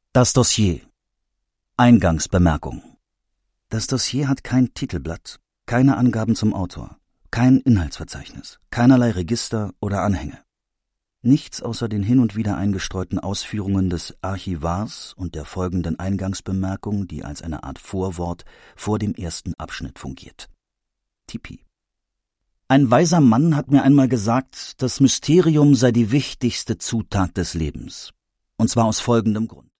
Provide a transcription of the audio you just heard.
Das Dossier. Eingangsbemerkung. Das Dossier hat kein Titelblatt, keine Angaben zum Autor, kein Inhaltsverzeichnis, keinerlei Register oder Anhänge. Nichts außer den hin und wieder eingestreuten Ausführungen des Archivars und der folgenden Eingangsbemerkung, die als eine Art Vorwort vor dem ersten Abschnitt fungiert. Tipi. Ein weiser Mann hat mir einmal gesagt, das Mysterium sei die wichtigste Zutat des Lebens. Und zwar aus folgendem Grund.